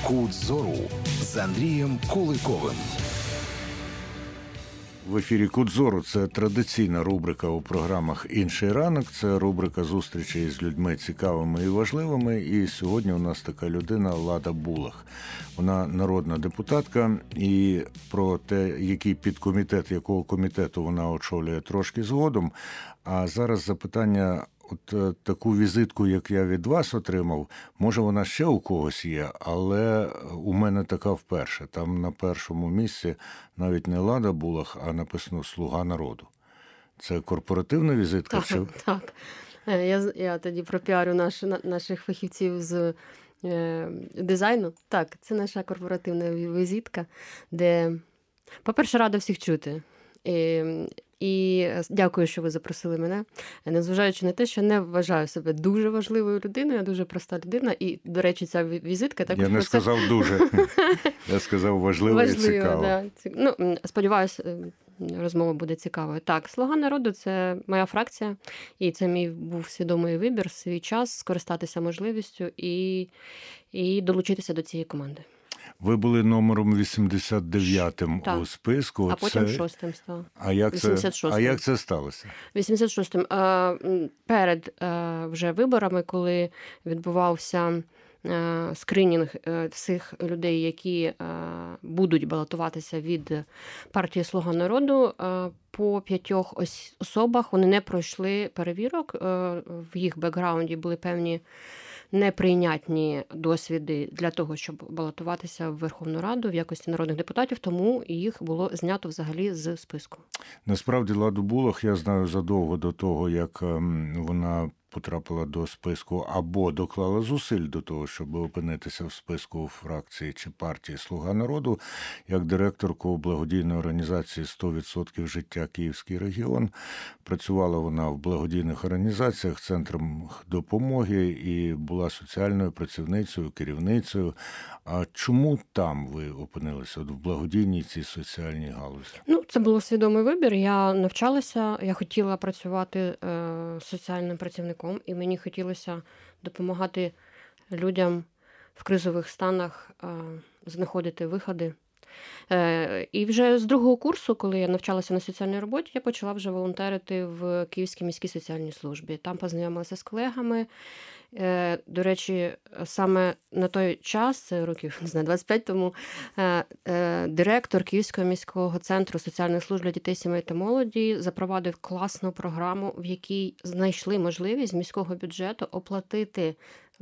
Кут зору з Андрієм Куликовим. В ефірі «Кут зору» – це традиційна рубрика у програмах «Інший ранок». Це рубрика зустрічей з людьми цікавими і важливими. І сьогодні у нас така людина Лада Булах. Вона народна депутатка. І про те, який підкомітет, якого комітету вона очолює, трошки згодом. А зараз запитання... От таку візитку, як я від вас отримав, може вона ще у когось є, але у мене така вперше. Там на першому місці навіть не Лада Булах, а написано «Слуга народу». Це корпоративна візитка? Так. Я тоді пропіарю наших фахівців з дизайну. Так, це наша корпоративна візитка, де, по-перше, рада всіх чути. І дякую, що ви запросили мене. Незважаючи на те, що не вважаю себе дуже важливою людиною, я дуже проста людина. І, до речі, ця візитка також... Я не сказав дуже. Я сказав важливо і цікаво. Да. Ну, сподіваюся, розмова буде цікавою. Так, «Слуга народу» – це моя фракція. І це мій був свідомий вибір, свій час скористатися можливістю і долучитися до цієї команди. Ви були номером 89-м у списку. А потім 6-м став. А як це сталося? 86-м. Перед вже виборами, коли відбувався скринінг всіх людей, які будуть балотуватися від партії «Слуга народу», по 5 особах вони не пройшли перевірок. В їх бекграунді були певні неприйнятні досвіди для того, щоб балотуватися в Верховну Раду в якості народних депутатів, тому їх було знято взагалі з списку. Насправді, Ладу Булах я знаю задовго до того, як вона потрапила до списку або доклала зусиль до того, щоб опинитися в списку фракції чи партії «Слуга народу», як директорку благодійної організації «100% життя Київський регіон». Працювала вона в благодійних організаціях, центром допомоги і була соціальною працівницею, керівницею. А чому там ви опинилися, в благодійній цій соціальній галузі? Ну, це був свідомий вибір. Я навчалася, я хотіла працювати соціальним працівником, і мені хотілося допомагати людям в кризових станах знаходити виходи. І вже з другого курсу, коли я навчалася на соціальній роботі, я почала вже волонтерити в Київській міській соціальній службі. Там познайомилася з колегами. До речі, саме на той час, це років, не знаю, 25 тому, директор Київського міського центру соціальних служб для дітей, сімей та молоді запровадив класну програму, в якій знайшли можливість з міського бюджету оплатити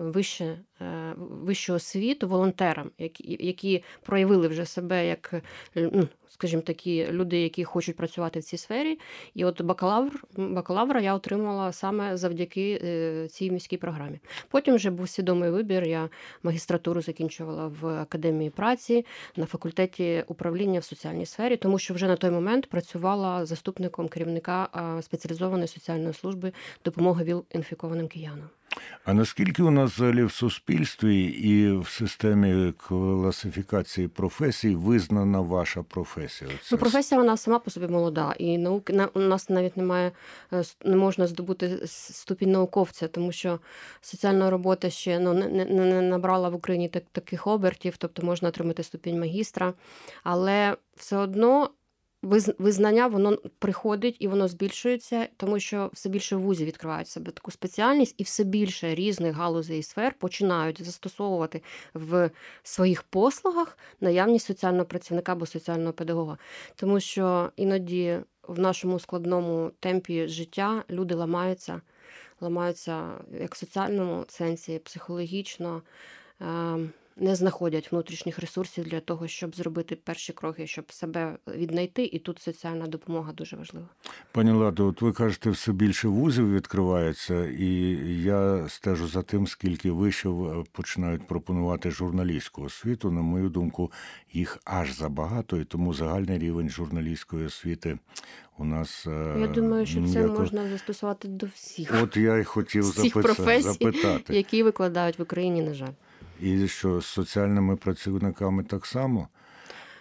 вищу освіту волонтерам, які проявили вже себе як, скажімо, такі люди, які хочуть працювати в цій сфері. І от бакалавра я отримала саме завдяки цій міській програмі. Потім вже був свідомий вибір. Я магістратуру закінчувала в Академії праці на факультеті управління в соціальній сфері, тому що вже на той момент працювала заступником керівника спеціалізованої соціальної служби допомоги ВІЛ-інфікованим киянам. А наскільки у нас взагалі в суспільстві і в системі класифікації професій визнана ваша професія? Професія, вона сама по собі молода. І у нас навіть не можна здобути ступінь науковця, тому що соціальна робота ще не набрала в Україні таких обертів, тобто можна отримати ступінь магістра. Але все одно визнання, воно приходить і воно збільшується, тому що все більше вузів відкривають себе таку спеціальність, і все більше різних галузей і сфер починають застосовувати в своїх послугах наявність соціального працівника або соціального педагога. Тому що іноді в нашому складному темпі життя люди ламаються як в соціальному сенсі, психологічно, не знаходять внутрішніх ресурсів для того, щоб зробити перші кроки, щоб себе віднайти, і тут соціальна допомога дуже важлива. Пані Ладо, от ви кажете, все більше вузів відкривається, і я стежу за тим, скільки вишів починають пропонувати журналістську освіту. На мою думку, їх аж забагато, і тому загальний рівень журналістської освіти у нас... Я думаю, що це можна застосувати до всіх. От я й хотів запитати. Які викладають в Україні, на жаль. І що, з соціальними працівниками так само?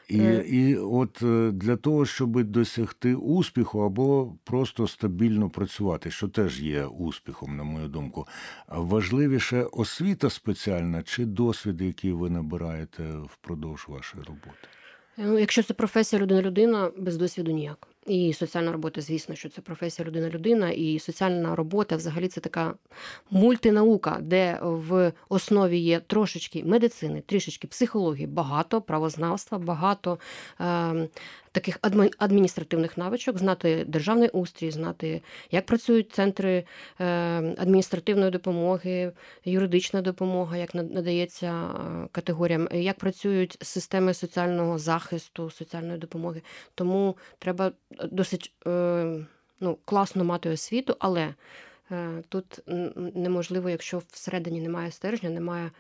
І от для того, щоб досягти успіху або просто стабільно працювати, що теж є успіхом, на мою думку, важливіше освіта спеціальна чи досвід, який ви набираєте впродовж вашої роботи? Якщо це професія людина-людина, без досвіду ніяк. І соціальна робота, звісно, що це професія людина-людина, і соціальна робота взагалі це така мультинаука, де в основі є трошечки медицини, трішечки психології, багато правознавства, багато таких адміністративних навичок, знати державний устрій, знати, як працюють центри адміністративної допомоги, юридична допомога, як надається категоріям, як працюють системи соціального захисту, соціальної допомоги. Тому треба досить класно мати освіту, але тут неможливо, якщо всередині немає стержня, немає...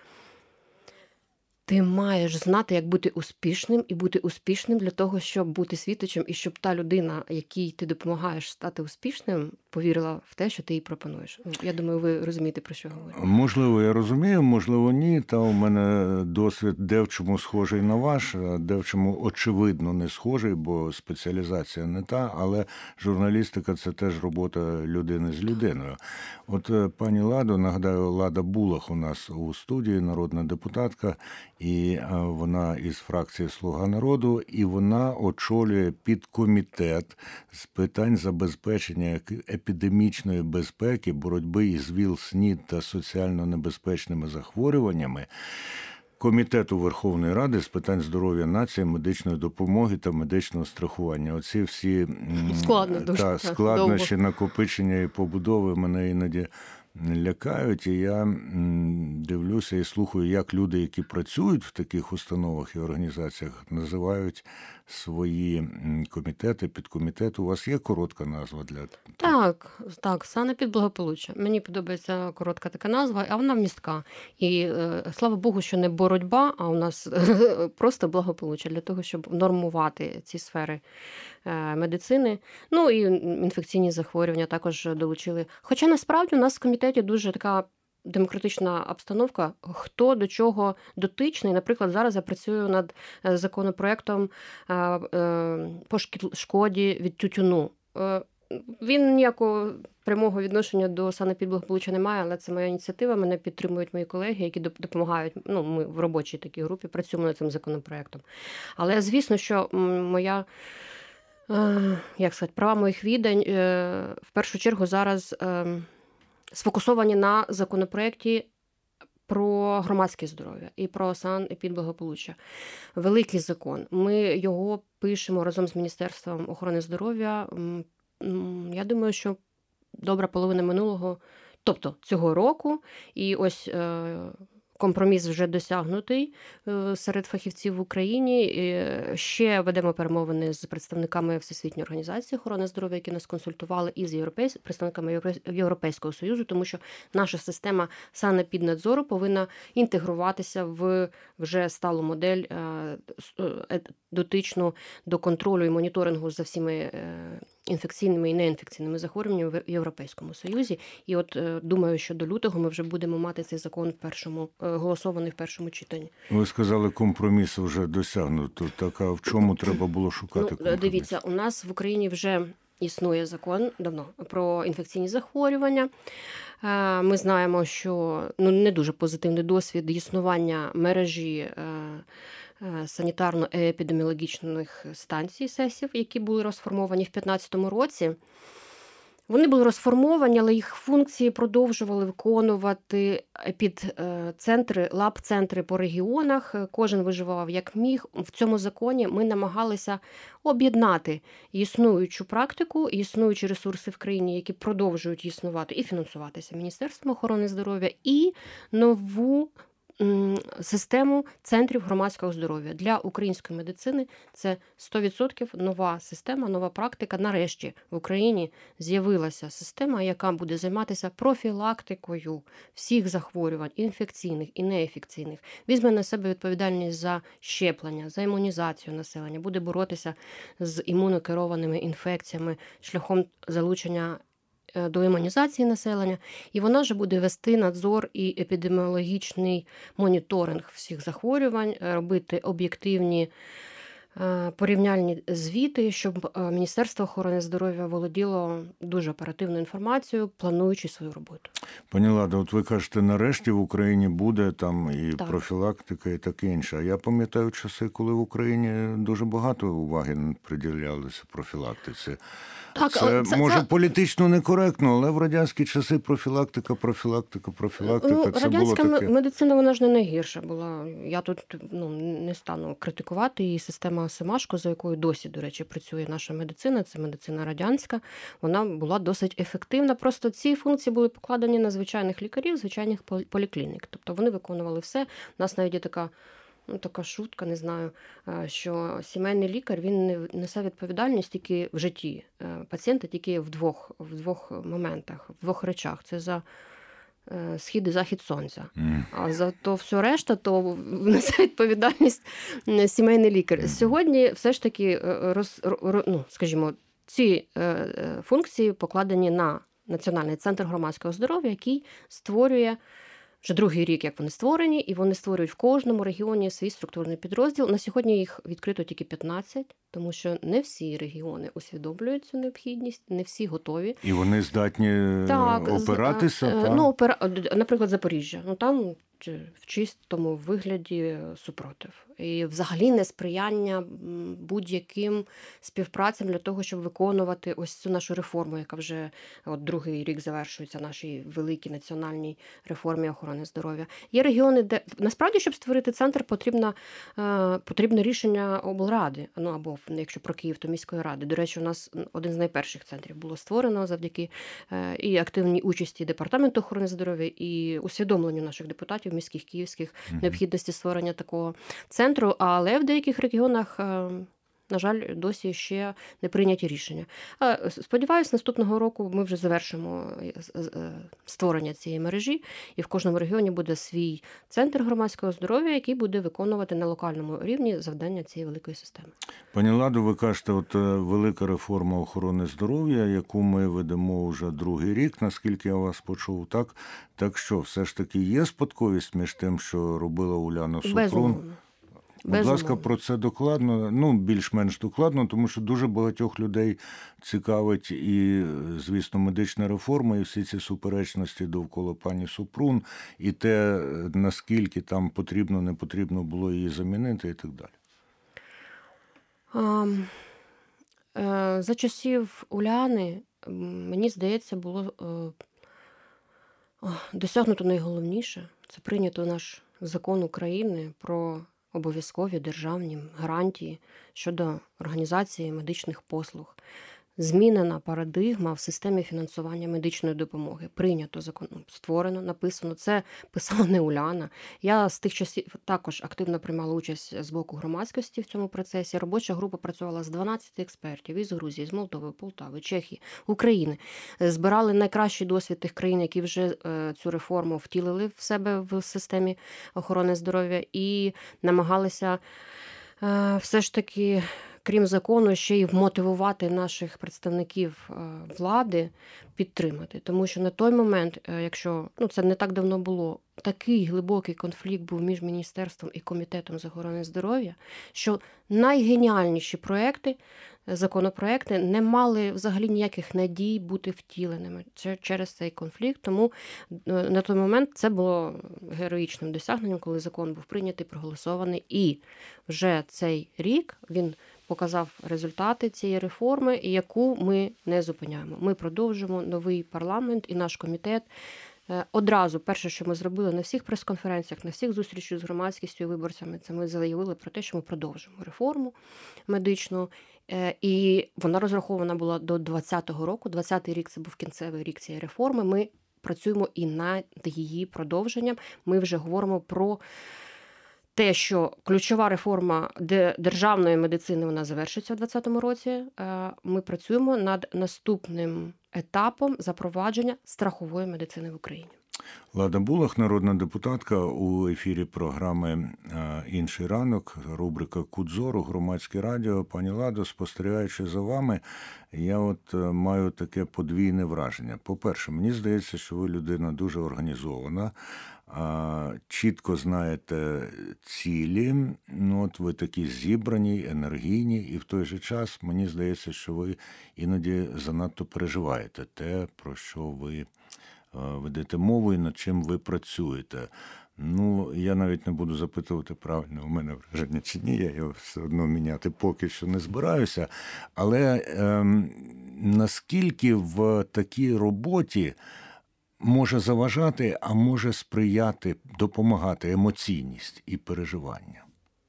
Ти маєш знати, як бути успішним, і бути успішним для того, щоб бути світочем, і щоб та людина, якій ти допомагаєш стати успішним, повірила в те, що ти їй пропонуєш. Я думаю, ви розумієте, про що говорю. Можливо, я розумію, можливо, ні. Та у мене досвід де в чому схожий на ваш, а де в чому, очевидно, не схожий, бо спеціалізація не та, але журналістика – це теж робота людини з людиною. От пані Ладо, нагадаю, Лада Булах у нас у студії, народна депутатка, і вона із фракції «Слуга народу», і вона очолює підкомітет з питань забезпечення епідемічної безпеки, боротьби із ВІЛ-СНІД та соціально небезпечними захворюваннями Комітету Верховної Ради з питань здоров'я нації, медичної допомоги та медичного страхування. Оці всі складнощі накопичення і побудови мене іноді лякають, і я дивлюся і слухаю, як люди, які працюють в таких установах і організаціях, називають свої комітети, підкомітети. У вас є коротка назва для... Так, санепідблагополуччя. Мені подобається коротка така назва, а вона вмістка. І слава Богу, що не боротьба, а у нас просто благополуччя для того, щоб нормувати ці сфери медицини. Ну і інфекційні захворювання також долучили. Хоча насправді у нас в комітеті дуже така демократична обстановка, хто до чого дотичний. Наприклад, зараз я працюю над законопроектом по шкоді від тютюну. Він ніякого прямого відношення до санепідблагополуччя не має, але це моя ініціатива, мене підтримують мої колеги, які допомагають, ми в робочій такій групі працюємо над цим законопроектом. Але, звісно, що моя, права моїх віддань в першу чергу зараз сфокусовані на законопроекті про громадське здоров'я і про санепідблагополуччя. Великий закон. Ми його пишемо разом з Міністерством охорони здоров'я. Я думаю, що добра половина минулого, тобто цього року, і ось компроміс вже досягнутий серед фахівців в Україні. Ще ведемо перемовини з представниками Всесвітньої організації охорони здоров'я, які нас консультували, і з представниками Європейського Союзу, тому що наша система санепіднадзору повинна інтегруватися в вже сталу модель дотичну до контролю і моніторингу за всіми інфекційними і неінфекційними захворюваннями в Європейському Союзі. І от думаю, що до лютого ми вже будемо мати цей закон голосований в першому читанні. Ви сказали, компроміс вже досягнуто. Так, а в чому треба було шукати компроміс? Дивіться, у нас в Україні вже існує закон давно про інфекційні захворювання. Ми знаємо, що не дуже позитивний досвід існування мережі санітарно-епідеміологічних станцій СЕСів, які були розформовані в 2015 році. Вони були розформовані, але їх функції продовжували виконувати епідцентри, лаб-центри по регіонах. Кожен виживав як міг. В цьому законі ми намагалися об'єднати існуючу практику, існуючі ресурси в країні, які продовжують існувати і фінансуватися Міністерством охорони здоров'я, і нову систему центрів громадського здоров'я. Для української медицини це 100% нова система, нова практика. Нарешті в Україні з'явилася система, яка буде займатися профілактикою всіх захворювань, інфекційних і неінфекційних. Візьме на себе відповідальність за щеплення, за імунізацію населення, буде боротися з імунокерованими інфекціями шляхом залучення до імунізації населення, і вона ж буде вести надзор і епідеміологічний моніторинг всіх захворювань, робити об'єктивні порівняльні звіти, щоб Міністерство охорони здоров'я володіло дуже оперативною інформацією, плануючи свою роботу. Пані Ладо, от ви кажете, нарешті в Україні буде там і Так. профілактика, і таке інше. А я пам'ятаю часи, коли в Україні дуже багато уваги приділялося профілактиці. Так, Це, може, політично некоректно, але в радянські часи профілактика, Ну, це було радянська таке. медицина, вона ж не найгірша була. Я тут не стану критикувати її. Система Семашко, за якою досі, до речі, працює наша медицина, це медицина радянська, вона була досить ефективна. Просто ці функції були покладені на звичайних лікарів, звичайних поліклінік. Тобто вони виконували все. У нас навіть є така шутка, не знаю, що сімейний лікар, він не несе відповідальність тільки в житті пацієнта, тільки в двох моментах, в двох речах. Це за схід і захід сонця. А за то все решта, то несе відповідальність сімейний лікар. Сьогодні все ж таки, скажімо, ці функції покладені на Національний центр громадського здоров'я, який створює вже другий рік, як вони створені, і вони створюють в кожному регіоні свій структурний підрозділ. На сьогодні їх відкрито тільки 15, тому що не всі регіони усвідомлюють цю необхідність, не всі готові. І вони здатні опиратися? Наприклад, Запоріжжя. Там в чистому вигляді супротив. І взагалі несприяння будь-яким співпрацям для того, щоб виконувати ось цю нашу реформу, яка вже другий рік завершується, нашій великій національній реформі охорони здоров'я. Є регіони, де насправді, щоб створити центр, потрібне рішення облради, або якщо про Київ, то міської ради. До речі, у нас один з найперших центрів було створено завдяки і активній участі Департаменту охорони здоров'я, і усвідомленню наших депутатів міських, київських, необхідності створення такого центру, але в деяких регіонах, на жаль, досі ще не прийняті рішення. Сподіваюсь, наступного року ми вже завершимо створення цієї мережі, і в кожному регіоні буде свій центр громадського здоров'я, який буде виконувати на локальному рівні завдання цієї великої системи. Пані Ладо, ви кажете, велика реформа охорони здоров'я, яку ми ведемо вже другий рік, наскільки я вас почув, так? Так що, все ж таки є спадковість між тим, що робила Уляна Супрун? Безумовно. Будь ласка, про це докладно, більш-менш докладно, тому що дуже багатьох людей цікавить і, звісно, медична реформа, і всі ці суперечності довкола пані Супрун, і те, наскільки там потрібно, не потрібно було її замінити і так далі. За часів Уляни, мені здається, було досягнуто найголовніше. Це прийнято наш закон України про обов'язкові державні гарантії щодо організації медичних послуг. Змінена парадигма в системі фінансування медичної допомоги. Прийнято закон, створено, написано. Це писала не Уляна. Я з тих часів також активно приймала участь з боку громадськості в цьому процесі. Робоча група працювала з 12 експертів із Грузії, з Молдови, Полтави, Чехії, України. Збирали найкращий досвід тих країн, які вже цю реформу втілили в себе в системі охорони здоров'я і намагалися все ж таки, крім закону, ще й вмотивувати наших представників влади підтримати. Тому що на той момент, якщо, це не так давно було, такий глибокий конфлікт був між міністерством і комітетом з охорони здоров'я, що найгеніальніші законопроекти не мали взагалі ніяких надій бути втіленими через цей конфлікт. Тому на той момент це було героїчним досягненням, коли закон був прийнятий, проголосований. І вже цей рік він показав результати цієї реформи, яку ми не зупиняємо. Ми продовжимо, новий парламент і наш комітет. Одразу, перше, що ми зробили на всіх прес-конференціях, на всіх зустрічах з громадськістю і виборцями, це ми заявили про те, що ми продовжимо реформу медичну. І вона розрахована була до 2020 року. 2020 рік – це був кінцевий рік цієї реформи. Ми працюємо і над її продовженням. Ми вже говоримо про те, що ключова реформа державної медицини, вона завершиться в 2020 році. Ми працюємо над наступним етапом запровадження страхової медицини в Україні. Лада Булах, народна депутатка, у ефірі програми «Інший ранок», рубрика «Кут зору», Громадське радіо. Пані Ладо, спостерігаючи за вами, я маю таке подвійне враження. По-перше, мені здається, що ви людина дуже організована. чітко знаєте цілі, ну, от ви такі зібрані, енергійні, і в той же час мені здається, що ви іноді занадто переживаєте те, про що ви ведете мову і над чим ви працюєте. Ну, я навіть не буду запитувати, правильно у мене враження чи ні, я його все одно міняти поки що не збираюся. Але наскільки в такій роботі може заважати, а може сприяти, допомагати емоційність і переживання?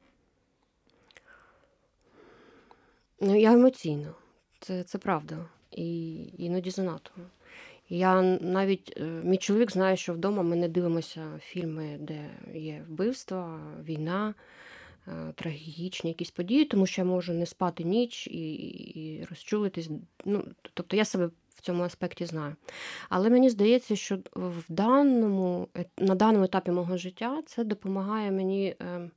Ну, я емоційна. Це правда. І іноді занадто. Я навіть, мій чоловік знає, що вдома ми не дивимося фільми, де є вбивства, війна, трагічні якісь події, тому що я можу не спати ніч і розчулитись. Ну, тобто я себе в цьому аспекті знаю. Але мені здається, що на даному етапі мого життя це допомагає мені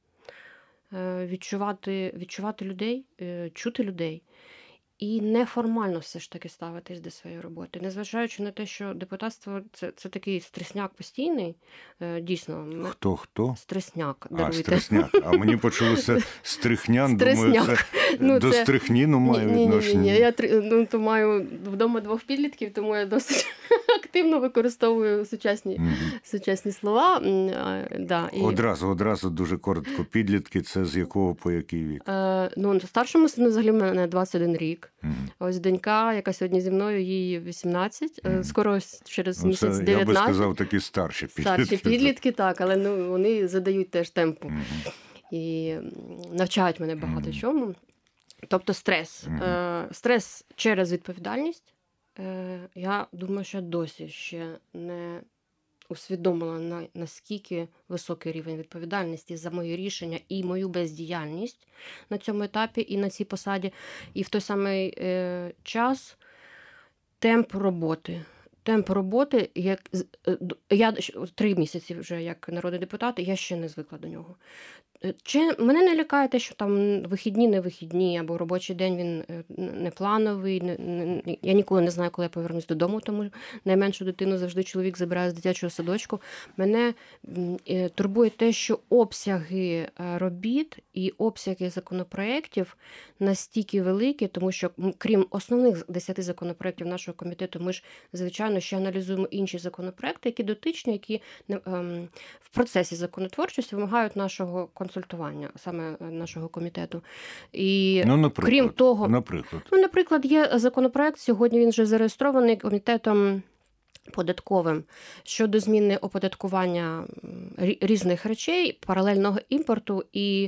відчувати людей, чути людей. І неформально все ж таки ставитись до своєї роботи. Незважаючи на те, що депутатство це такий стресняк постійний, дійсно. Хто? Стресняк, даруйте. Стресняк. А мені почулося стрихнян, думаю, це до стрихніну має відношення. Ні, я то маю вдома 2 підлітків, тому я досить активно використовую сучасні слова. Да, і... Одразу дуже коротко. Підлітки – це з якого по який вік? Старшому сину взагалі в мене 21 рік. Ось донька, яка сьогодні зі мною, їй 18. Скоро через місяць 19. Я би сказав, такі старші підлітки. Старші підлітки, так, але вони задають теж темпу. І навчають мене багато чому. Тобто стрес. Стрес через відповідальність. Я думаю, що досі ще не усвідомила, наскільки високий рівень відповідальності за мої рішення і мою бездіяльність на цьому етапі і на цій посаді. І в той самий час темп роботи. Я 3 місяці вже як народний депутат, і я ще не звикла до нього. Мене не лякає те, що там вихідні, не вихідні, або робочий день він не плановий. Я ніколи не знаю, коли я повернусь додому, тому найменшу дитину завжди чоловік забирає з дитячого садочку. Мене турбує те, що обсяги робіт і обсяги законопроєктів настільки великі, тому що крім основних 10 законопроєктів нашого комітету, ми ж, звичайно, ще аналізуємо інші законопроєкти, які дотичні, які в процесі законотворчості вимагають нашого консультування, саме нашого комітету. І крім того, наприклад, є законопроект, сьогодні він вже зареєстрований комітетом податковим щодо зміни оподаткування різних речей, паралельного імпорту, і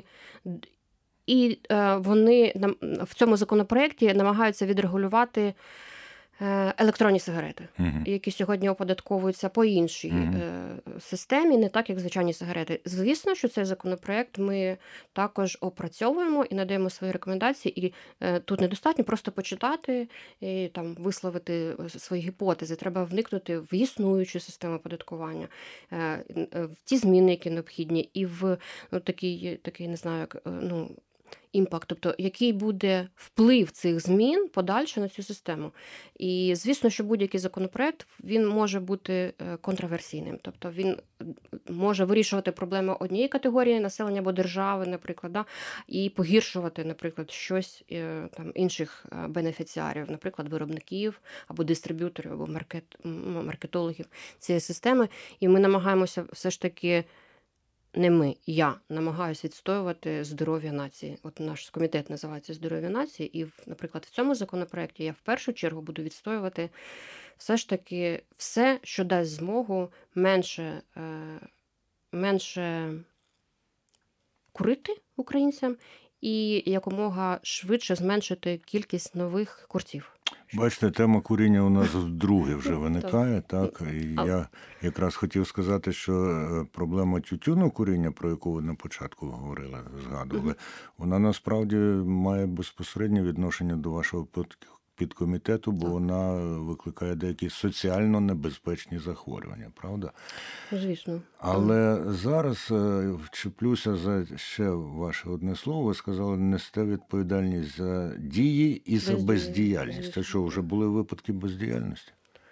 вони в цьому законопроекті намагаються відрегулювати електронні сигарети, які сьогодні оподатковуються по іншій системі, не так, як звичайні сигарети. Звісно, що цей законопроект ми також опрацьовуємо і надаємо свої рекомендації, і тут недостатньо просто почитати і там висловити свої гіпотези. Треба вникнути в існуючу систему оподаткування, в ті зміни, які необхідні, і в такий, не знаю, як, імпакт, тобто який буде вплив цих змін подальше на цю систему. І звісно, що будь-який законопроект, він може бути контроверсійним, тобто він може вирішувати проблеми однієї категорії населення або держави, наприклад, і погіршувати, наприклад, щось там інших бенефіціарів, наприклад, виробників або дистриб'юторів, або маркетологів цієї системи. І ми намагаємося все ж таки я намагаюся відстоювати здоров'я нації. От наш комітет називається «Здоров'я нації», і, наприклад, в цьому законопроекті я в першу чергу буду відстоювати все ж таки все, що дасть змогу менше курити українцям і якомога швидше зменшити кількість нових курців. Бачите, тема куріння у нас вдруге вже виникає, так? І я якраз хотів сказати, що проблема тютюну куріння, про яку ви на початку говорили, згадували, вона насправді має безпосереднє відношення до вашого підкомітету, бо вона викликає деякі соціально небезпечні захворювання, правда? Звісно. Але зараз вчеплюся за ще ваше одне слово. Ви сказали, несте відповідальність за дії і за бездіяльність. Це що, вже були випадки бездіяльності?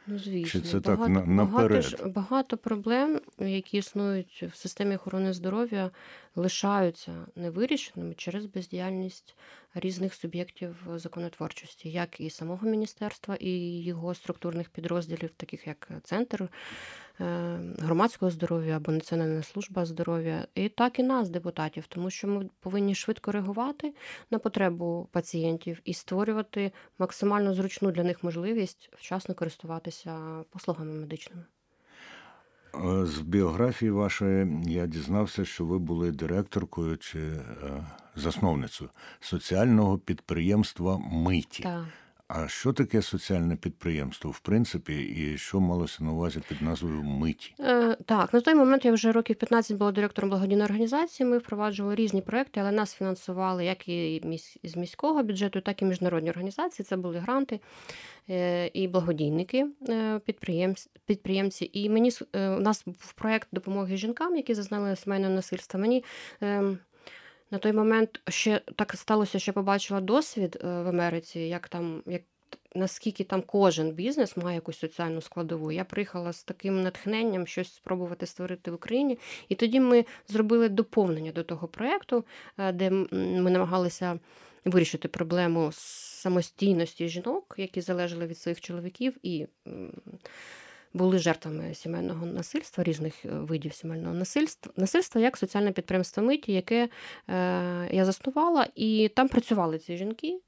Ну, Чи звісно, це так наперед? багато проблем, які існують в системі охорони здоров'я, лишаються невирішеними через бездіяльність різних суб'єктів законотворчості, як і самого міністерства, і його структурних підрозділів, таких як Центр громадського здоров'я або Національна служба здоров'я, і так і нас, депутатів, тому що ми повинні швидко реагувати на потребу пацієнтів і створювати максимально зручну для них можливість вчасно користуватися послугами медичними. З біографії вашої я дізнався, що ви були директоркою чи засновницею соціального підприємства «Миті». Так. А що таке соціальне підприємство, в принципі, і що малося на увазі під назвою «Миті»? Так, на той момент я вже років 15 була директором благодійної організації, ми впроваджували різні проекти, але нас фінансували як і з міського бюджету, так і міжнародні організації, це були гранти і благодійники, підприємці. І у нас був проект допомоги жінкам, які зазнали сімейного насильства. Мені на той момент ще так сталося, що побачила досвід в Америці, наскільки там кожен бізнес має якусь соціальну складову. Я приїхала з таким натхненням щось спробувати створити в Україні. І тоді ми зробили доповнення до того проєкту, де ми намагалися вирішити проблему самостійності жінок, які залежали від своїх чоловіків і були жертвами сімейного насильства, різних видів сімейного насильства, як соціальне підприємство «Миті», яке я заснувала, і там працювали ці жінки.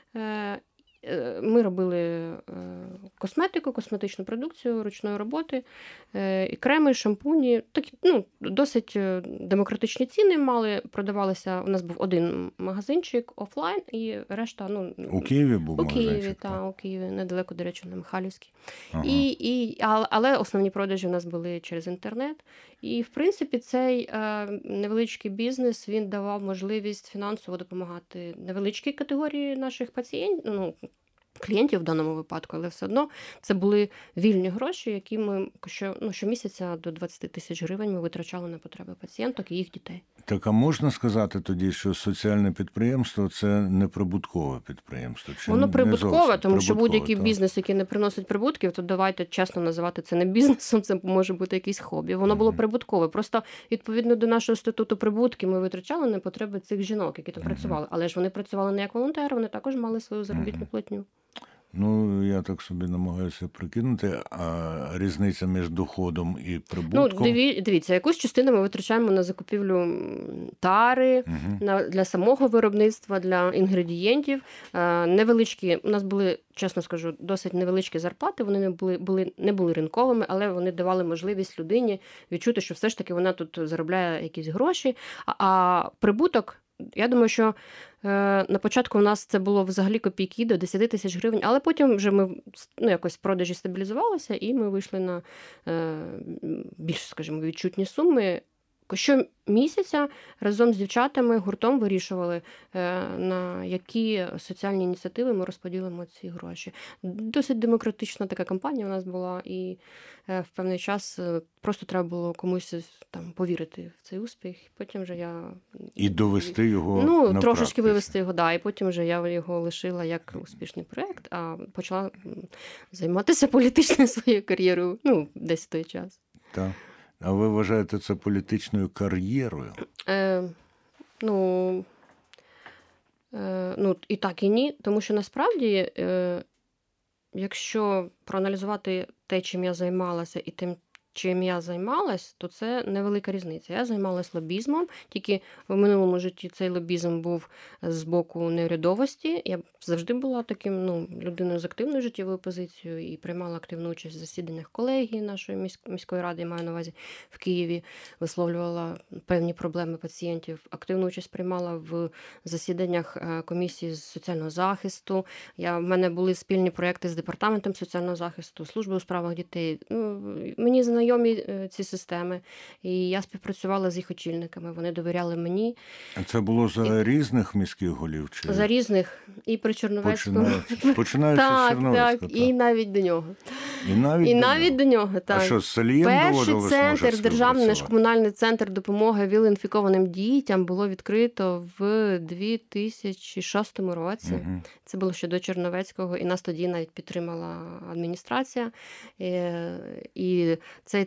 Ми робили косметику, косметичну продукцію ручної роботи, і креми, шампуні. Такі, досить демократичні ціни мали, продавалися. У нас був один магазинчик офлайн, і решта, У Києві був магазинчик? У Києві, так, у Києві, недалеко, до речі, на Михайлівській. Ага. Але основні продажі у нас були через інтернет. І, в принципі, цей невеличкий бізнес, він давав можливість фінансово допомагати невеличкій категорії наших пацієнтів, клієнтів в даному випадку, але все одно це були вільні гроші, які ми щомісяця до 20 тисяч гривень ми витрачали на потреби пацієнток і їх дітей. Так, а можна сказати тоді, що соціальне підприємство – це неприбуткове підприємство? Чи воно прибуткове, тому що будь-який так? бізнес, який не приносить прибутків, то давайте чесно називати це не бізнесом, це може бути якийсь хобі. Воно було прибуткове. Просто відповідно до нашого статуту прибутки ми витрачали на потреби цих жінок, які там працювали. Але ж вони працювали не як волонтери, вони також мали свою заробітну платню. Я так собі намагаюся прикинути, а різниця між доходом і прибутком? Дивіться, якусь частину ми витрачаємо на закупівлю тари, для самого виробництва, для інгредієнтів. Невеличкі, у нас були, чесно скажу, досить невеличкі зарплати, вони не були ринковими, але вони давали можливість людині відчути, що все ж таки вона тут заробляє якісь гроші. А прибуток, я думаю, що на початку у нас це було взагалі копійки до 10 тисяч гривень, але потім вже ми якось продажі стабілізувалися, і ми вийшли на більш, скажімо, відчутні суми. Щомісяця разом з дівчатами гуртом вирішували, на які соціальні ініціативи ми розподілимо ці гроші. Досить демократична така кампанія у нас була, і в певний час просто треба було комусь там повірити в цей успіх. Потім вже я... І довести його на трошечки практиці. вивести його, да, і потім вже я його лишила як успішний проєкт, а почала займатися політичною своєю кар'єрою, десь в той час. Так. А ви вважаєте це політичною кар'єрою? І так, і ні. Тому що насправді, якщо проаналізувати те, чим я займалася, і тим, чим я займалась, то це невелика різниця. Я займалась лобізмом, тільки в минулому житті цей лобізм був з боку неурядовості. Я завжди була таким людиною з активною життєвою позицією і приймала активну участь в засіданнях колегії нашої міської ради, я маю на увазі в Києві, висловлювала певні проблеми пацієнтів, активну участь приймала в засіданнях комісії з соціального захисту. В мене були спільні проєкти з департаментом соціального захисту, службою у справах дітей. Мені знайомі ці системи, і я співпрацювала з їх очільниками, вони довіряли мені. А це було за різних міських голів? Чи? За різних. І про Черновецького. Починаючи з Черновецького. Так, і навіть до нього. І навіть до нього, так. А що, з Салієм Перший доводилось, центр, може, державний наш співпрацювати? комунальний центр допомоги ВІЛ-інфікованим дітям було відкрито в 2006 році. Угу. Це було ще до Черновецького, і нас тоді навіть підтримала адміністрація. І цей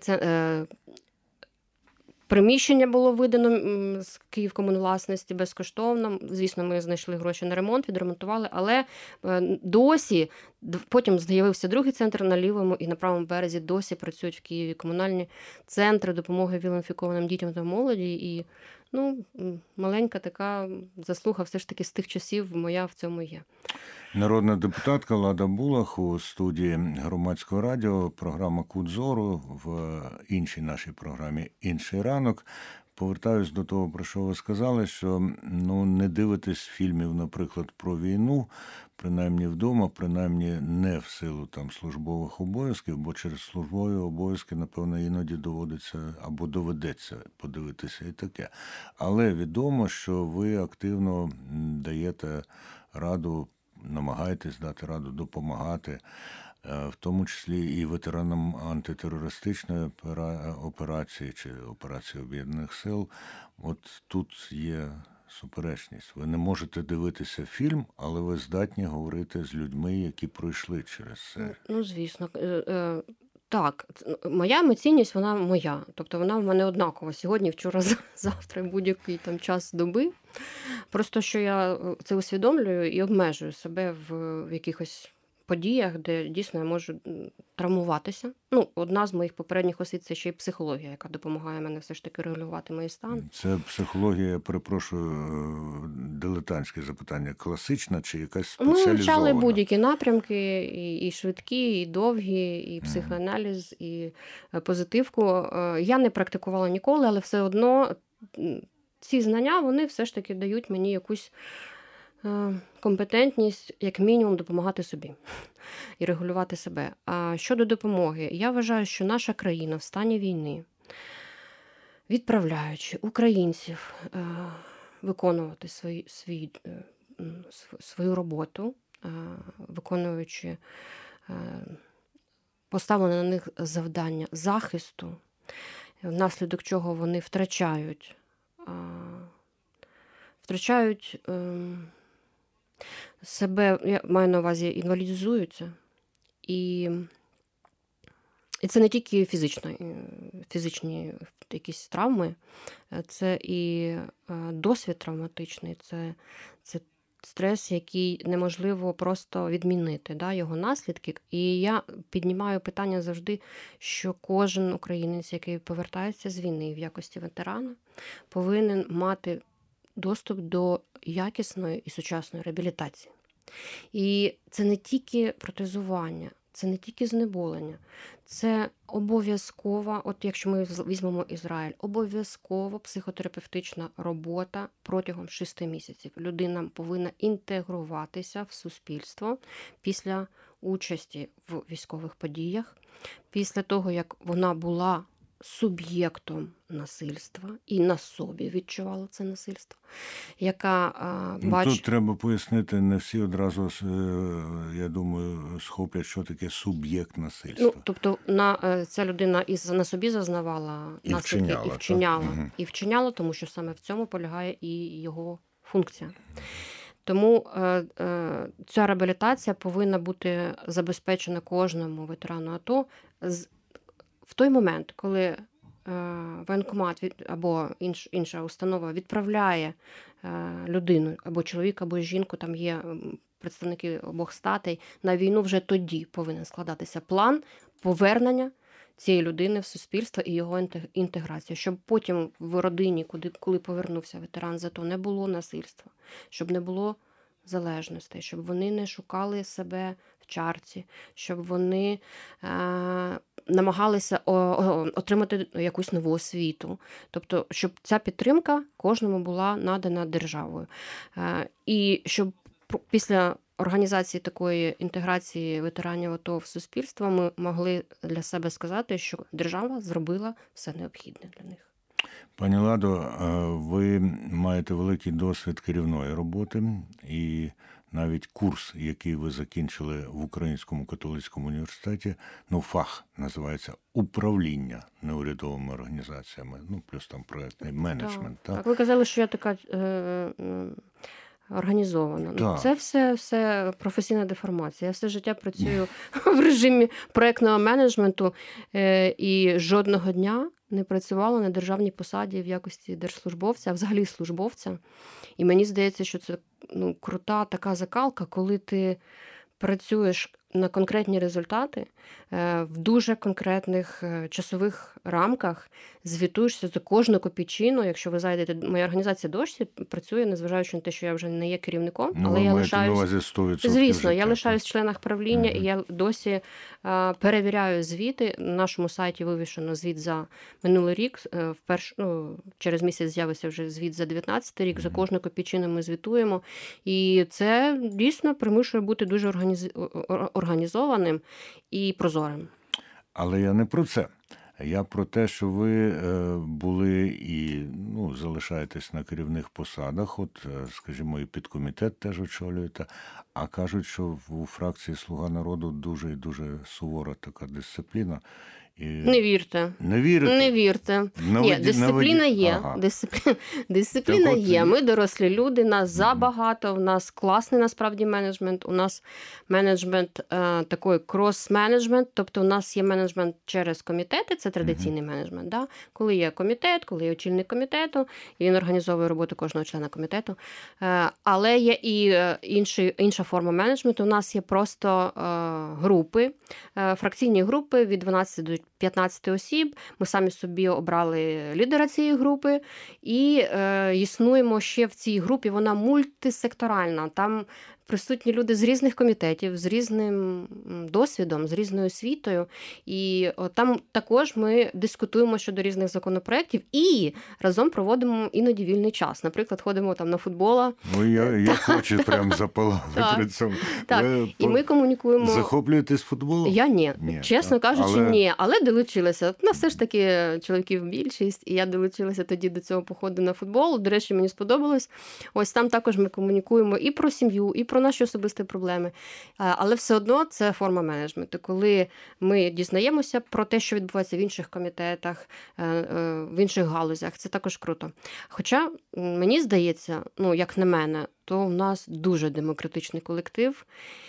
приміщення було видано з Київкомунвласності безкоштовно. Звісно, ми знайшли гроші на ремонт, відремонтували, але досі, потім з'явився другий центр на лівому і на правому березі, досі працюють в Києві комунальні центри допомоги ВІЛ-інфікованим дітям та молоді. І маленька така заслуга все ж таки з тих часів моя в цьому є. Народна депутатка Лада Булах у студії Громадського радіо, програма «Кут зору», в іншій нашій програмі «Інший ранок». Повертаюсь до того, про що ви сказали, що не дивитесь фільмів, наприклад, про війну, принаймні вдома, принаймні не в силу службових обов'язків, бо через службові обов'язки, напевно, іноді доводиться або доведеться подивитися і таке. Але відомо, що ви активно даєте раду, намагаєтесь дати раду, допомагати, в тому числі і ветеранам антитерористичної операції чи операції Об'єднаних сил. От тут є суперечність. Ви не можете дивитися фільм, але ви здатні говорити з людьми, які пройшли через це. Звісно. Так, моя емоційність, вона моя. Тобто вона в мене однакова. Сьогодні, вчора, завтра, будь-який там час доби. Просто, що я це усвідомлюю і обмежую себе в якихось подіях, де дійсно я можу травмуватися. Одна з моїх попередніх освіт – це ще й психологія, яка допомагає мене все ж таки регулювати мої стан. Це психологія, я перепрошую, дилетантське запитання, класична чи якась спеціалізована? Ми вивчали будь-які напрямки, і швидкі, і довгі, і психоаналіз, і позитивку. Я не практикувала ніколи, але все одно ці знання, вони все ж таки дають мені якусь компетентність, як мінімум, допомагати собі і регулювати себе. А щодо допомоги, я вважаю, що наша країна в стані війни, відправляючи українців виконувати свою роботу, виконуючи поставлене на них завдання захисту, внаслідок чого вони втрачають себе, я маю на увазі, інвалідизуються. І це не тільки фізичні якісь травми, це і досвід травматичний, це стрес, який неможливо просто відмінити, його наслідки. І я піднімаю питання завжди, що кожен українець, який повертається з війни в якості ветерана, повинен мати доступ до якісної і сучасної реабілітації. І це не тільки протезування, це не тільки знеболення, це обов'язкова, от якщо ми візьмемо Ізраїль, обов'язкова психотерапевтична робота протягом 6 місяців. Людина повинна інтегруватися в суспільство після участі в військових подіях, після того, як вона була суб'єктом насильства і на собі відчувала це насильство, яка Тут треба пояснити, не всі одразу, я думаю, схоплять, що таке суб'єкт насильства. Тобто ця людина на собі зазнавала наслідки і вчиняла, тому що саме в цьому полягає і його функція. Тому ця реабілітація повинна бути забезпечена кожному ветерану АТО в той момент, коли воєнкомат або інша установа відправляє людину, або чоловіка, або жінку, там є представники обох статей, на війну, вже тоді повинен складатися план повернення цієї людини в суспільство і його інтеграція, щоб потім в родині, коли повернувся ветеран з АТО, не було насильства, щоб не було залежностей, щоб вони не шукали себе в чарці, щоб вони намагалися отримати якусь нову освіту. Тобто, щоб ця підтримка кожному була надана державою. І щоб після організації такої інтеграції ветеранів АТО в суспільство ми могли для себе сказати, що держава зробила все необхідне для них. Пані Ладо, ви маєте великий досвід керівної роботи і навіть курс, який ви закінчили в Українському католицькому університеті, фах називається «Управління неурядовими організаціями», плюс там проєктний менеджмент. Так, ви казали, що я така організована. Так. Це все професійна деформація. Я все життя працюю в режимі проєктного менеджменту і жодного дня не працювала на державній посаді в якості держслужбовця, а взагалі службовця. І мені здається, що це крута така закалка, коли ти працюєш на конкретні результати в дуже конкретних часових рамках, звітуєшся за кожну копійчину. Якщо ви зайдете, моя організація досі працює, незважаючи на те, що я вже не є керівником, але я лишаюсь, звісно, я лишаюсь в членах правління, і я досі перевіряю звіти. На нашому сайті вивішено звіт за минулий рік. Через місяць з'явиться вже звіт за 19-й рік. За кожну копійчину ми звітуємо. І це дійсно примушує бути дуже організованим і прозорим. Але я не про це. Я про те, що ви були і залишаєтесь на керівних посадах, скажімо, і підкомітет теж очолюєте, а кажуть, що у фракції «Слуга народу» дуже і дуже сувора така дисципліна. І... Не вірте. Не вірите? Не вірте. Ні, дисципліна є. Ага. Дисципліна є. Ми дорослі люди, нас забагато, в нас класний насправді менеджмент. У нас менеджмент такий крос-менеджмент, тобто у нас є менеджмент через комітети, це традиційний менеджмент. Да? Коли є комітет, коли є очільник комітету, і він організовує роботу кожного члена комітету. Але є і інша форма менеджменту. У нас є просто групи, фракційні групи від 12 до 15 осіб. Ми самі собі обрали лідера цієї групи і існуємо ще в цій групі. Вона мультисекторальна. Там присутні люди з різних комітетів, з різним досвідом, з різною освітою. І там також ми дискутуємо щодо різних законопроєктів і разом проводимо іноді вільний час. Наприклад, ходимо там на футбола. Я хочу прям запалати при цьому. Так, і ми комунікуємо. Захоплюєтесь футболом? Я ні. Чесно кажучи, ні. Але долучилася. Все ж таки чоловіків більшість, і я долучилася тоді до цього походу на футбол. До речі, мені сподобалось. Ось там також ми комунікуємо і про сім'ю, і про наші особисті проблеми. Але все одно це форма менеджменту, коли ми дізнаємося про те, що відбувається в інших комітетах, в інших галузях. Це також круто. Хоча, мені здається, як на мене, то в нас дуже демократичний колектив.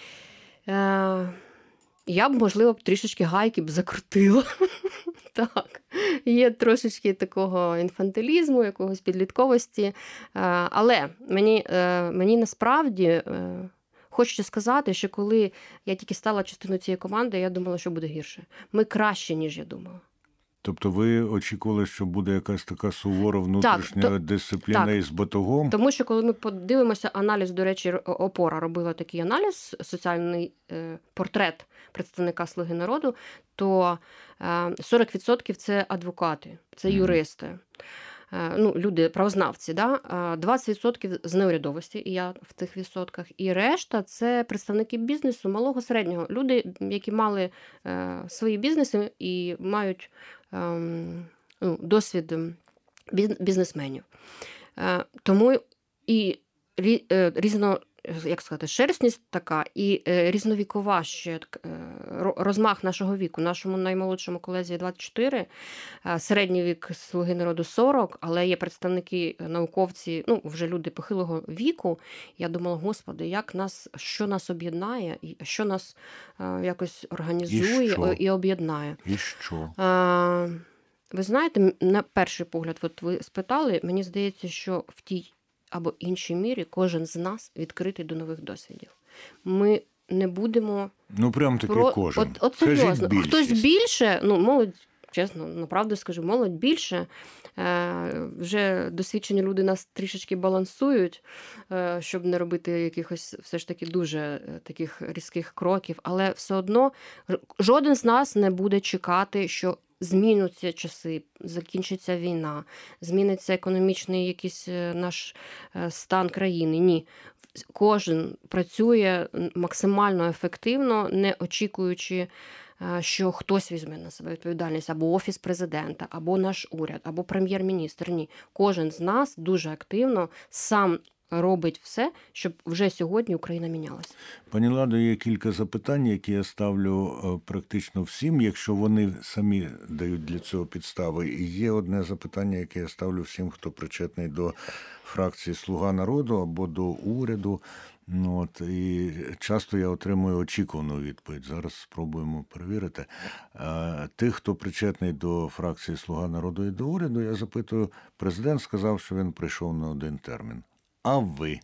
Я б, можливо, трішечки гайки б закрутила. Так, є трошечки такого інфантилізму, якогось підлітковості. Але мені насправді хочеться сказати, що коли я тільки стала частиною цієї команди, я думала, що буде гірше. Ми краще, ніж я думала. Тобто ви очікували, що буде якась така сувора внутрішня дисципліна із батогом? Тому що коли ми подивимося аналіз, до речі, ОПОРА робила такий аналіз, соціальний портрет представника «Слуги народу», то 40% – це адвокати, це юристи. Люди, правознавці, да? 20% з неурядовості, і я в тих відсотках, і решта – це представники бізнесу, малого, середнього. Люди, які мали свої бізнеси і мають досвід бізнесменів. Тому і шерстність така, і різновікова ще розмах нашого віку. Нашому наймолодшому колезі 24, середній вік «Слуги народу» 40, але є представники, науковці, вже люди похилого віку. Я думала, Господи, що нас об'єднає, що нас якось організує і об'єднає. І що? Ви знаєте, на перший погляд, ви спитали, мені здається, що в тій або іншій мірі кожен з нас відкритий до нових досвідів. Ми не будемо... прям таки кожен. От серйозно. Хтось більше, молодь, чесно, направду скажу, молодь більше. Вже досвідчені люди нас трішечки балансують, щоб не робити якихось все ж таки дуже таких різких кроків. Але все одно жоден з нас не буде чекати, що змінються часи, закінчиться війна, зміниться економічний якийсь наш стан країни. Ні. Кожен працює максимально ефективно, не очікуючи що хтось візьме на себе відповідальність, або Офіс президента, або наш уряд, або прем'єр-міністр. Ні. Кожен з нас дуже активно сам робить все, щоб вже сьогодні Україна мінялась. Пані Ладо, є кілька запитань, які я ставлю практично всім, якщо вони самі дають для цього підстави. І є одне запитання, яке я ставлю всім, хто причетний до фракції «Слуга народу» або до уряду. І часто я отримую очікувану відповідь. Зараз спробуємо перевірити. Тих, хто причетний до фракції «Слуга народу» і до уряду, я запитую, президент сказав, що він прийшов на 1 термін. А ви?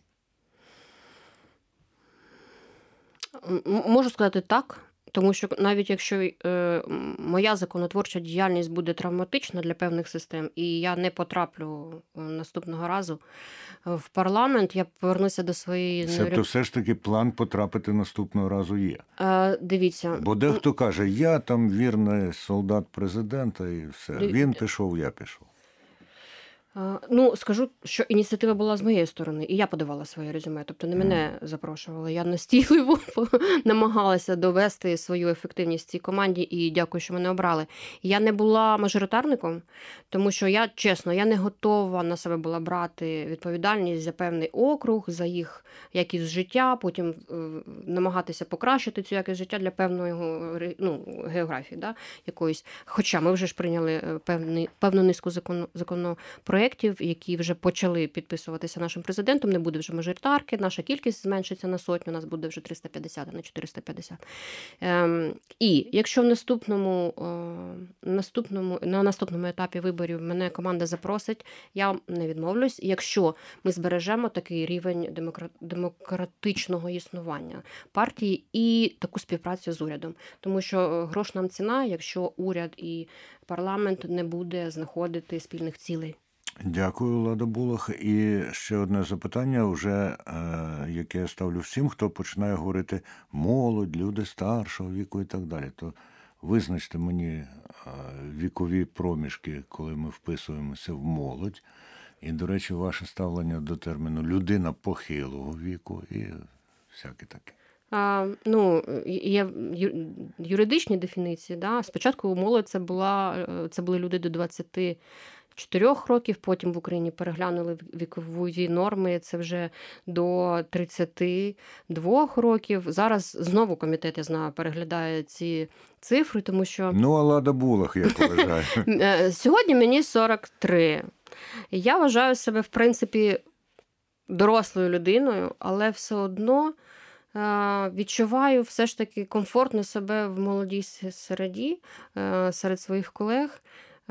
Можу сказати так, тому що навіть якщо моя законотворча діяльність буде травматична для певних систем, і я не потраплю наступного разу в парламент, я повернуся до своєї... Тобто все ж таки план потрапити наступного разу є? Дивіться. Бо дехто каже, я там вірний солдат президента і все. Він пішов, я пішов. Скажу, що ініціатива була з моєї сторони, і я подавала своє резюме, тобто не мене запрошували. Я настійливо намагалася довести свою ефективність цій команді, і дякую, що мене обрали. Я не була мажоритарником, тому що я, чесно, я не готова на себе була брати відповідальність за певний округ, за їх якість життя, потім намагатися покращити цю якість життя для певної географії, якоїсь. Хоча ми вже ж прийняли певну низку законопроєктів, які вже почали підписуватися нашим президентом, не буде вже мажоритарки, наша кількість зменшиться на 100, у нас буде вже 350, а не 450. І якщо на наступному етапі виборів мене команда запросить, я не відмовлюсь, якщо ми збережемо такий рівень демократичного існування партії і таку співпрацю з урядом. Тому що грош нам ціна, якщо уряд і парламент не буде знаходити спільних цілей. Дякую, Лада Булах. І ще одне запитання, вже, яке я ставлю всім, хто починає говорити молодь, люди старшого віку і так далі. То визначте мені вікові проміжки, коли ми вписуємося в молодь. І, до речі, ваше ставлення до терміну «людина похилого віку» і всяке таке. Є юридичні дефініції. Да? Спочатку молодь це були люди до 24 років, потім в Україні переглянули вікові норми, це вже до 32 років. Зараз знову комітет, я знаю, переглядає ці цифри, тому що... А Лада Булах, як вважаю? Сьогодні мені 43. Я вважаю себе, в принципі, дорослою людиною, але все одно відчуваю все ж таки комфортно себе в молодій середі, серед своїх колег.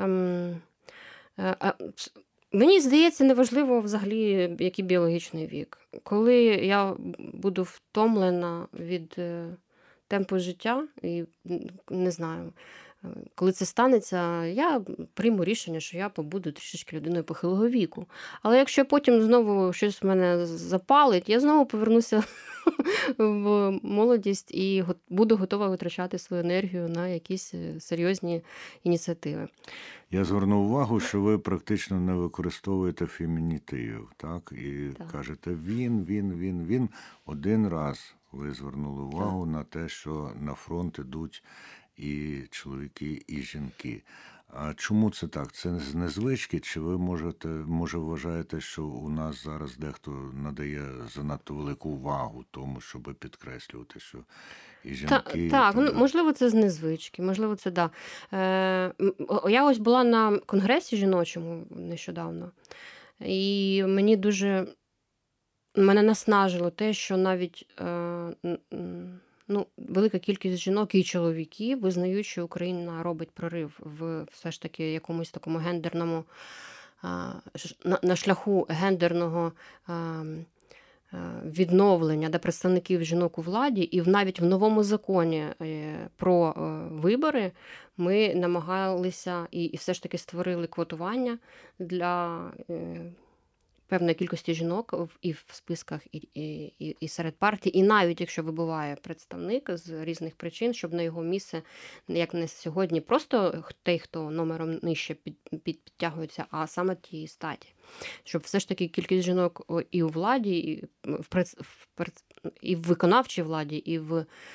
Мені здається, неважливо взагалі, який біологічний вік. Коли я буду втомлена від темпу життя, і не знаю, коли це станеться, я прийму рішення, що я побуду трішечки людиною похилого віку. Але якщо потім знову щось в мене запалить, я знову повернуся в молодість і буду готова витрачати свою енергію на якісь серйозні ініціативи. Я звернув увагу, що ви практично не використовуєте фемінітивів, так? І кажете він. Один раз ви звернули увагу на те, що на фронт ідуть і чоловіки, і жінки. А чому це так? Це з незвички? Чи ви може вважаєте, що у нас зараз дехто надає занадто велику увагу тому, щоб підкреслювати, що і жінки... Так, можливо, це з незвички, можливо, це да. Я ось була на конгресі жіночому нещодавно, і мене наснажило те, що навіть велика кількість жінок і чоловіків визнають, що Україна робить прорив в все ж таки якомусь такому гендерному, на шляху гендерного відновлення, де представників жінок у владі, і навіть в новому законі про вибори ми намагалися і все ж таки створили квотування для певної кількості жінок і в списках, і серед партій. І навіть якщо вибуває представник з різних причин, щоб на його місце, як не сьогодні, просто той, хто номером нижче підтягується, а саме тієї статі. Щоб все ж таки кількість жінок і у владі, і в виконавчій владі, і в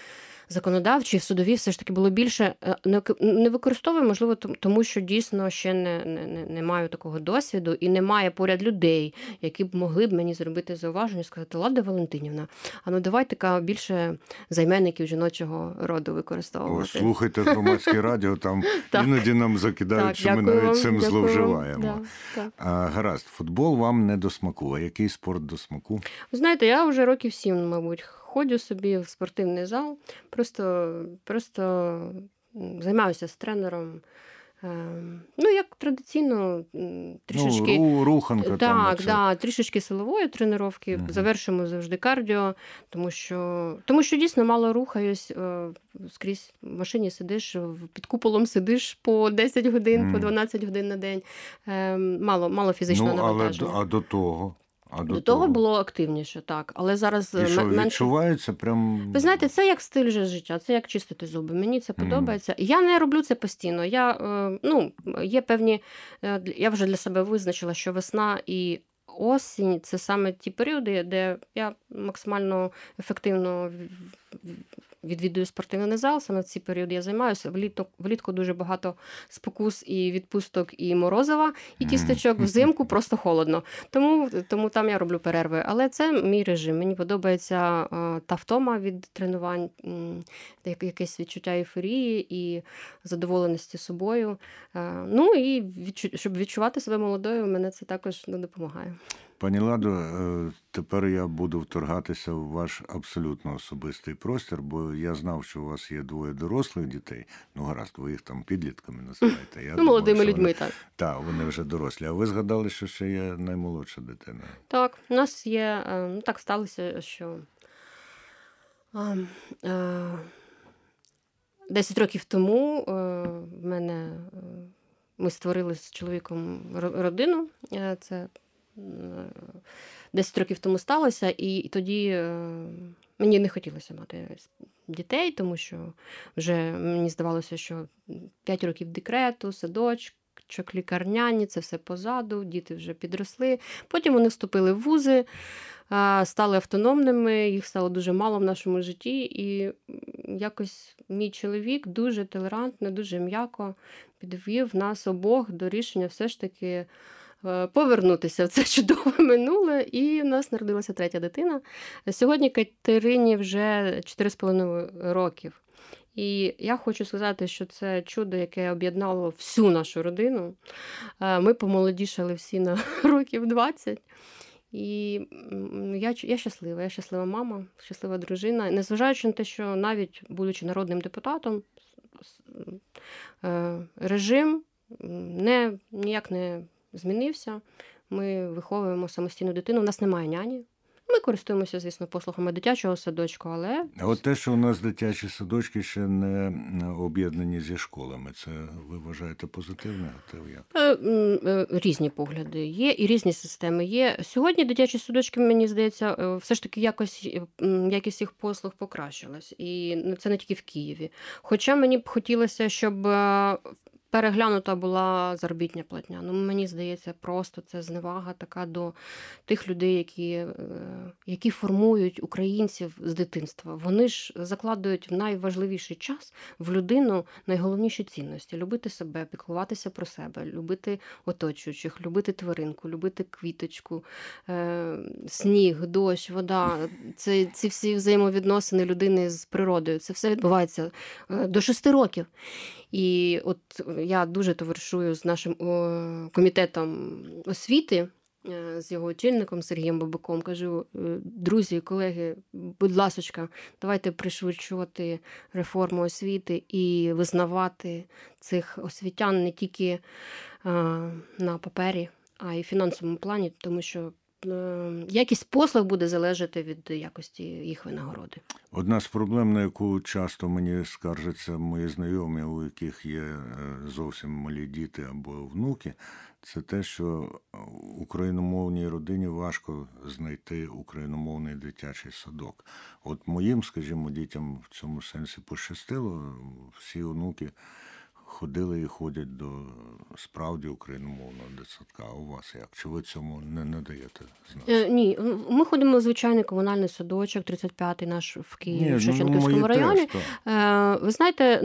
законодавчій, в судовій все ж таки було більше. Не використовую, можливо, тому що дійсно ще не маю такого досвіду і немає поряд людей, які б могли б мені зробити зауваження і сказати: Лада Валентинівна, а ну давайте більше займенників жіночого роду використовувати. О, слухайте громадське радіо, там іноді нам закидають, що ми навіть цим зловживаємо. Гаразд, футбол вам не до смаку, а який спорт до смаку? Ви знаєте, я вже років 7, мабуть, ходжу собі в спортивний зал, просто займаюся з тренером. Ну, як традиційно, трішечки... руханка там. Так, трішечки силової тренування, завершимо завжди кардіо, тому що дійсно мало рухаюсь, скрізь в машині сидиш, під куполом сидиш по 10 годин, по 12 годин на день, мало фізичного навантаження. А до того? До того було активніше, так. Але зараз і що, відчувається прям... Ви знаєте, це як стиль життя, це як чистити зуби. Мені це подобається. Я не роблю це постійно. Є певні... Я вже для себе визначила, що весна і осінь – це саме ті періоди, де я максимально ефективно відвідую спортивний зал, саме в ці періоди я займаюся. Влітку дуже багато спокус і відпусток, і морозива, і тістечок. Взимку просто холодно. Тому там я роблю перерви. Але це мій режим. Мені подобається та втома від тренувань, якесь відчуття ейфорії і задоволеності собою. Ну і щоб відчувати себе молодою, мене це також допомагає. Пані Ладо, тепер я буду вторгатися в ваш абсолютно особистий простір, бо я знав, що у вас є 2 дорослих дітей. Ну, гаразд, ви їх там підлітками називаєте. Молодими людьми, так. Так, вони вже дорослі. А ви згадали, що ще є наймолодша дитина? Так, у нас є, так сталося, що 10 років тому ми створили з чоловіком родину. Це 10 років тому сталося, і тоді мені не хотілося мати дітей, тому що вже мені здавалося, що 5 років декрету, садочок, лікарняні, це все позаду, діти вже підросли. Потім вони вступили в вузи, стали автономними, їх стало дуже мало в нашому житті, і якось мій чоловік дуже толерантно, дуже м'яко підвів нас обох до рішення все ж таки повернутися в це чудове минуле, і в нас народилася 3-я дитина. Сьогодні Катерині вже 4,5 років. І я хочу сказати, що це чудо, яке об'єднало всю нашу родину. Ми помолодішали всі на років 20. І я щаслива мама, щаслива дружина. Незважаючи на те, що навіть будучи народним депутатом, режим ніяк не змінився. Ми виховуємо самостійну дитину. У нас немає няні. Ми користуємося, звісно, послугами дитячого садочку, але... А от те, що у нас дитячі садочки ще не об'єднані зі школами, це ви вважаєте позитивне? Різні погляди є і різні системи є. Сьогодні дитячі садочки, мені здається, все ж таки якість їх послуг покращилась. І це не тільки в Києві. Хоча мені б хотілося, щоб переглянута була заробітня платня. Мені здається, просто це зневага така до тих людей, які формують українців з дитинства. Вони ж закладують в найважливіший час в людину найголовніші цінності. Любити себе, піклуватися про себе, любити оточуючих, любити тваринку, любити квіточку, сніг, дощ, вода. Ці всі взаємовідносини людини з природою. Це все відбувається до 6 років. І от я дуже товаришую з нашим комітетом освіти, з його очільником Сергієм Бабаком. Кажу: друзі, колеги, будь ласочка, давайте пришвидшувати реформу освіти і визнавати цих освітян не тільки на папері, а й в фінансовому плані, тому що якість послуг буде залежати від якості їх винагороди. Одна з проблем, на яку часто мені скаржаться мої знайомі, у яких є зовсім малі діти або внуки, це те, що україномовній родині важко знайти україномовний дитячий садок. От моїм, скажімо, дітям в цьому сенсі пощастило, всі онуки ходили і ходять до справді україномовного дитсадка. А у вас як? Чи ви цьому не надаєте знати? Ні, ми ходимо в звичайний комунальний садочок, 35-й наш в Києві, в Шевченківському мої районі. теж, так. Ви знаєте,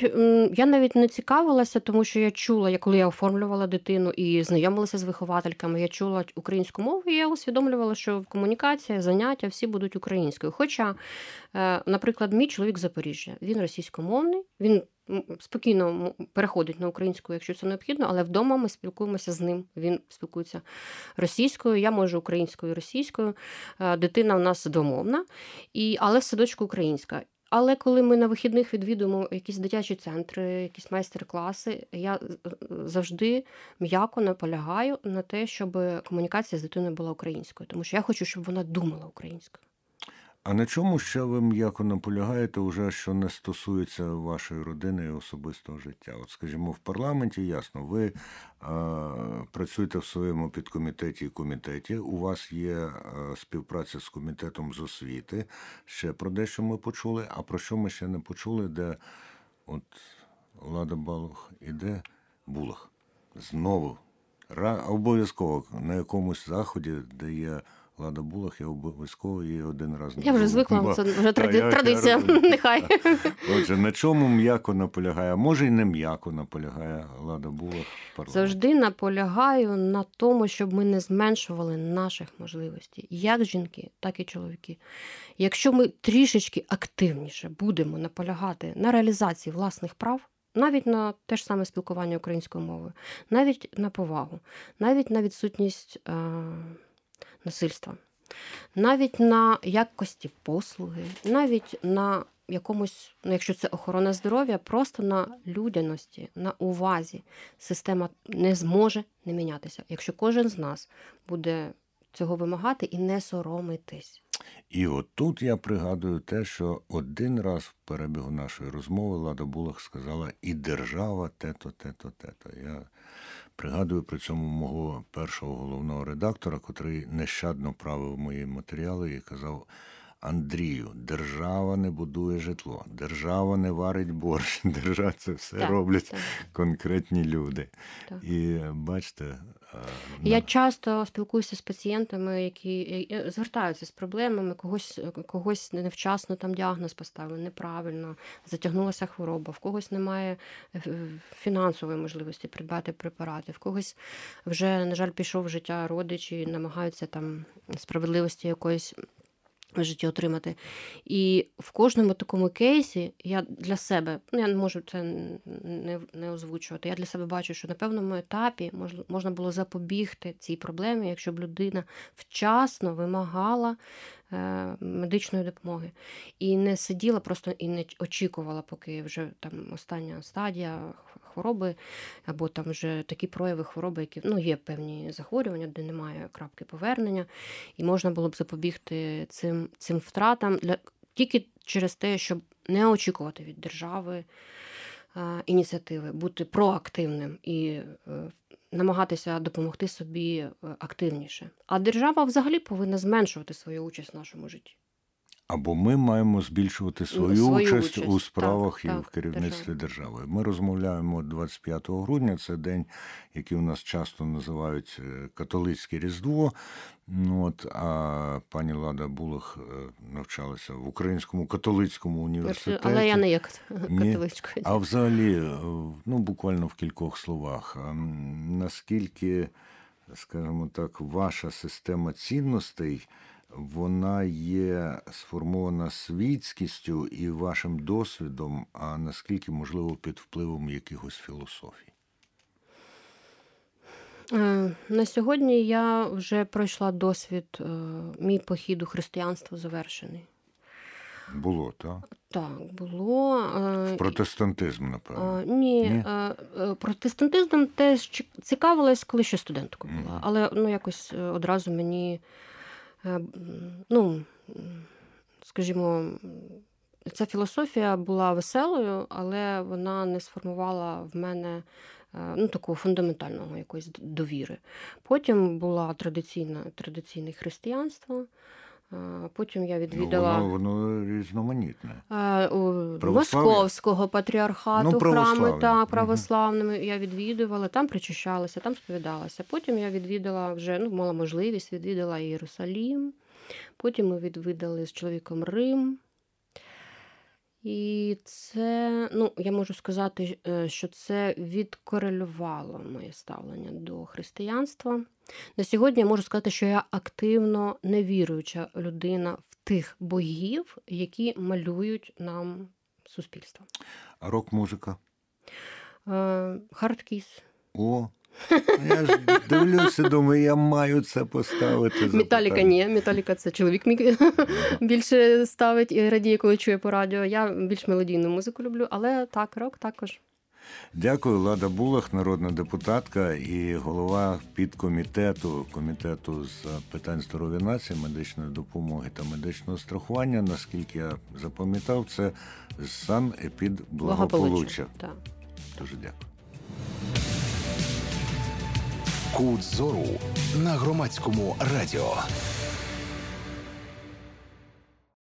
я навіть не цікавилася, тому що я чула, коли я оформлювала дитину і знайомилася з виховательками, я чула українську мову, і я усвідомлювала, що комунікація, заняття всі будуть українською. Хоча, наприклад, мій чоловік з Запоріжжя, він російськомовний, він спокійно переходить на українську, якщо це необхідно, але вдома ми спілкуємося з ним. Він спілкується російською, я можу українською і російською. Дитина у нас двомовна, але в садочку українська. Але коли ми на вихідних відвідуємо якісь дитячі центри, якісь майстер-класи, я завжди м'яко наполягаю на те, щоб комунікація з дитиною була українською, тому що я хочу, щоб вона думала українською. А на чому ще ви м'яко наполягаєте, уже що не стосується вашої родини і особистого життя? От, скажімо, в парламенті, ясно, ви працюєте в своєму підкомітеті і комітеті, у вас є співпраця з комітетом з освіти, ще про дещо ми почули, а про що ми ще не почули, де от Лада Балух іде Булах. Знову, обов'язково на якомусь заході, де є Лада Булах, я обов'язково її один раз не Я вже звикла, це вже традиція, нехай. Отже, на чому м'яко наполягає, а може й не м'яко наполягає Лада Булах в парламенті? Завжди наполягаю на тому, щоб ми не зменшували наших можливостей, як жінки, так і чоловіки. Якщо ми трішечки активніше будемо наполягати на реалізації власних прав, навіть на те ж саме спілкування українською мовою, навіть на повагу, навіть на відсутність насильства, навіть на якості послуги, навіть на якомусь, якщо це охорона здоров'я, просто на людяності, на увазі. Система не зможе не мінятися, якщо кожен з нас буде цього вимагати і не соромитись. І от тут я пригадую те, що один раз в перебігу нашої розмови Лада Булах сказала «і держава те-то, те-то, те-то». Я пригадую при цьому мого першого головного редактора, котрий нещадно правив мої матеріали і казав: Андрію, держава не будує житло, держава не варить борщ, держава це все роблять конкретні люди. Так. І бачите... Я часто спілкуюся з пацієнтами, які звертаються з проблемами, когось невчасно там діагноз поставили, неправильно, затягнулася хвороба, в когось немає фінансової можливості придбати препарати, в когось вже, на жаль, пішов в життя родич і намагаються там справедливості якоїсь в житті отримати. І в кожному такому кейсі я для себе, я не можу це не озвучувати, я для себе бачу, що на певному етапі можна було запобігти цій проблемі, якщо б людина вчасно вимагала медичної допомоги. І не сиділа просто і не очікувала, поки вже там остання стадія хвороби, або там вже такі прояви хвороби, які, є певні захворювання, де немає крапки повернення, і можна було б запобігти цим втратам тільки через те, щоб не очікувати від держави ініціативи, бути проактивним і намагатися допомогти собі активніше. А держава взагалі повинна зменшувати свою участь в нашому житті. Або ми маємо збільшувати свою участь у справах і так, в керівництві держави. Ми розмовляємо 25 грудня, це день, який у нас часто називають католицьке Різдво. А пані Лада Булах навчалася в Українському католицькому університеті. Але я не є католичкою. А взагалі, буквально в кількох словах, наскільки, скажімо так, ваша система цінностей, вона є сформована світськістю і вашим досвідом, а наскільки, можливо, під впливом якихось філософій? На сьогодні я вже пройшла досвід, мій похід у християнство завершений. Було, так? Так, було. В протестантизм, напевно. Ні. Протестантизмом теж цікавилась, коли ще студенткою була. Але якось одразу мені, скажімо, ця філософія була веселою, але вона не сформувала в мене такого фундаментального якоїсь довіри. Потім була традиційне християнство, Потім я відвідала Воно різноманітне. Православ'я? Московського патріархату, Ну, храми православ'я. православними я відвідувала, там причащалася, там сповідалася. Потім я відвідала вже, мала можливість, відвідала Єрусалім. Потім ми відвідали з чоловіком Рим. І це, я можу сказати, що це відкорелювало моє ставлення до християнства. На сьогодні я можу сказати, що я активно невіруюча людина в тих богів, які малюють нам суспільство. А рок-музика? Хардкіс. О, я ж дивлюся, думаю, я маю це поставити. Металіка ні, Металіка це чоловік мій більше ставить і радіє, коли чує по радіо. Я більш мелодійну музику люблю, але так, рок також. Дякую. Лада Булах, народна депутатка і голова комітету з питань здоров'я нації, медичної допомоги та медичного страхування. Наскільки я запам'ятав, це санепідблагополуччя. Так. Дуже дякую. Кут зору на Громадському радіо.